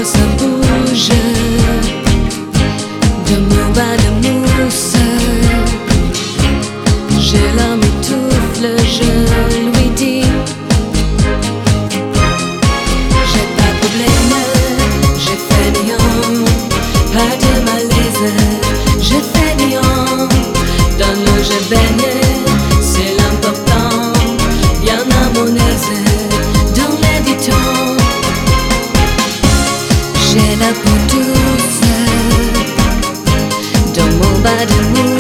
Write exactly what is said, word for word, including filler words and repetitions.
quand ça bouge de mon bas de mousse. J'ai l'âme étouffe, je lui dis j'ai pas de problème, j'ai fait néant, pas de malaise, j'ai fait néant. Dans l'eau je baigne, c'est l'important, bien harmonieuse dans les ditons. J'ai la peau douce dans mon bas de mousse.